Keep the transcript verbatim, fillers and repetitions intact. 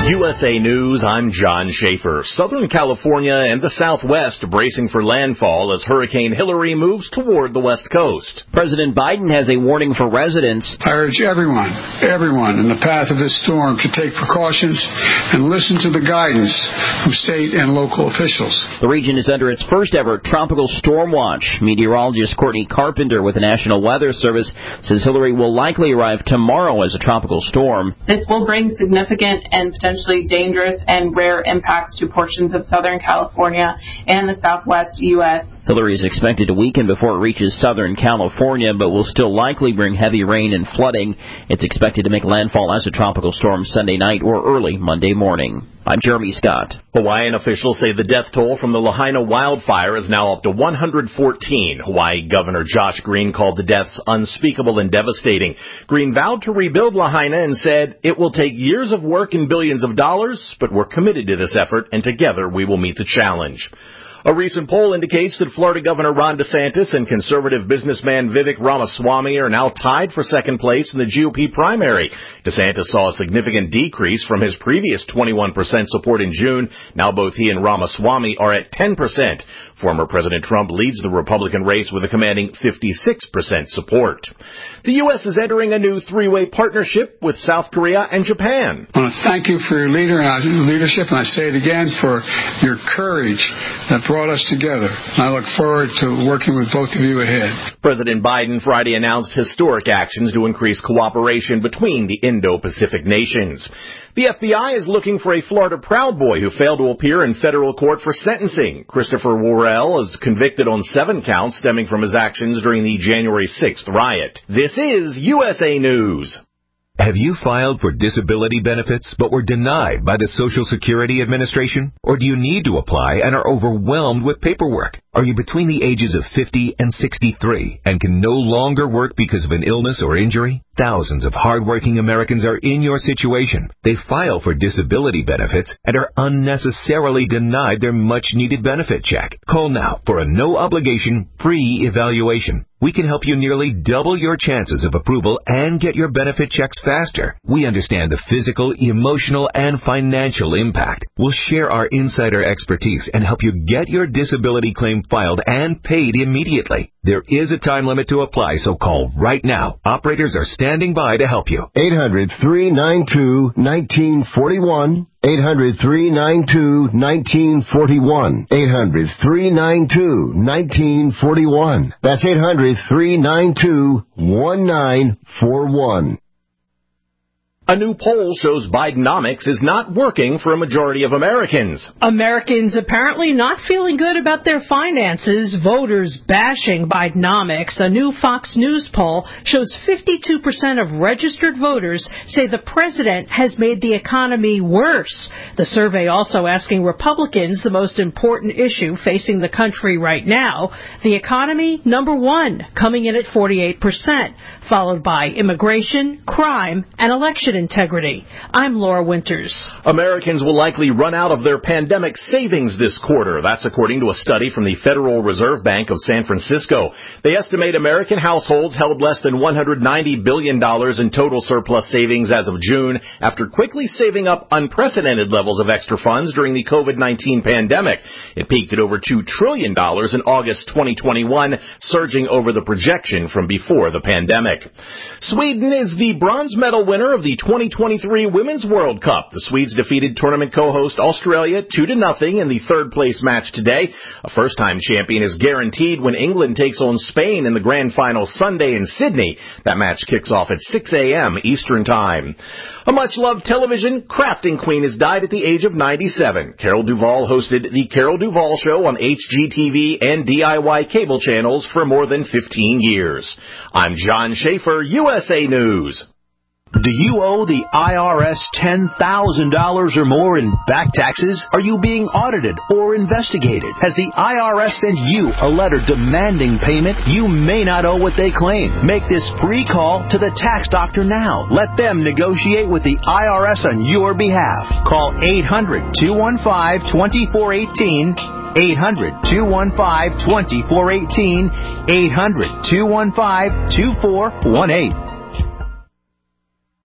U S A News, I'm John Schaefer. Southern California and the Southwest bracing for landfall as Hurricane Hilary moves toward the West Coast. President Biden has a warning for residents. I urge everyone, everyone in the path of this storm to take precautions and listen to the guidance from state and local officials. The region is under its first ever tropical storm watch. Meteorologist Courtney Carpenter with the National Weather Service says Hilary will likely arrive tomorrow as a tropical storm. This will bring significant and potentially dangerous and rare impacts to portions of Southern California and the Southwest U S Hilary is expected to weaken before it reaches Southern California, but will still likely bring heavy rain and flooding. It's expected to make landfall as a tropical storm Sunday night or early Monday morning. I'm Jeremy Scott. Hawaiian officials say the death toll from the Lahaina wildfire is now up to one hundred fourteen. Hawaii Governor Josh Green called the deaths unspeakable and devastating. Green vowed to rebuild Lahaina and said, "It will take years of work and billions of dollars, but we're committed to this effort, and together we will meet the challenge." A recent poll indicates that Florida Governor Ron DeSantis and conservative businessman Vivek Ramaswamy are now tied for second place in the G O P primary. DeSantis saw a significant decrease from his previous twenty-one percent support in June. Now both he and Ramaswamy are at ten percent. Former President Trump leads the Republican race with a commanding fifty-six percent support. The U S is entering a new three-way partnership with South Korea and Japan. I want to thank you for your leader and leadership, and I say it again, for your courage that brought us together. I look forward to working with both of you ahead. President Biden Friday announced historic actions to increase cooperation between the Indo-Pacific nations. The F B I is looking for a Florida Proud Boy who failed to appear in federal court for sentencing. Christopher Worrell is convicted on seven counts stemming from his actions during the January sixth riot. This is U S A News. Have you filed for disability benefits but were denied by the Social Security Administration? Or do you need to apply and are overwhelmed with paperwork? Are you between the ages of fifty and sixty-three and can no longer work because of an illness or injury? Thousands of hardworking Americans are in your situation. They file for disability benefits and are unnecessarily denied their much-needed benefit check. Call now for a no-obligation, free evaluation. We can help you nearly double your chances of approval and get your benefit checks faster. We understand the physical, emotional, and financial impact. We'll share our insider expertise and help you get your disability claim filed and paid immediately. There is a time limit to apply, so call right now. Operators are standing by to help you. eight hundred, three nine two, one nine four one. eight hundred, three nine two, one nine four one. eight hundred, three nine two, one nine four one. That's eight hundred, three nine two, one nine four one. A new poll shows Bidenomics is not working for a majority of Americans. Americans apparently not feeling good about their finances, voters bashing Bidenomics. A new Fox News poll shows fifty-two percent of registered voters say the president has made the economy worse. The survey also asking Republicans the most important issue facing the country right now. The economy, number one, coming in at forty-eight percent, followed by immigration, crime, and election integrity. I'm Laura Winters. Americans will likely run out of their pandemic savings this quarter. That's according to a study from the Federal Reserve Bank of San Francisco. They estimate American households held less than one hundred ninety billion dollars in total surplus savings as of June after quickly saving up unprecedented levels of extra funds during the COVID nineteen pandemic. It peaked at over two trillion dollars in August twenty twenty-one, surging over the projection from before the pandemic. Sweden is the bronze medal winner of the twenty twenty-three Women's World Cup. The Swedes defeated tournament co-host Australia two to nothing in the third place match today. A first-time champion is guaranteed when England takes on Spain in the grand final Sunday in Sydney. That match kicks off at six a.m. Eastern Time. A much-loved television crafting queen has died at the age of ninety-seven. Carol Duvall hosted The Carol Duvall Show on H G T V and D I Y cable channels for more than fifteen years. I'm John Schaefer, U S A News. Do you owe the I R S ten thousand dollars or more in back taxes? Are you being audited or investigated? Has the I R S sent you a letter demanding payment? You may not owe what they claim. Make this free call to the tax doctor now. Let them negotiate with the I R S on your behalf. Call eight hundred, two one five, two four one eight. eight hundred, two one five, two four one eight. eight hundred, two one five, two four one eight.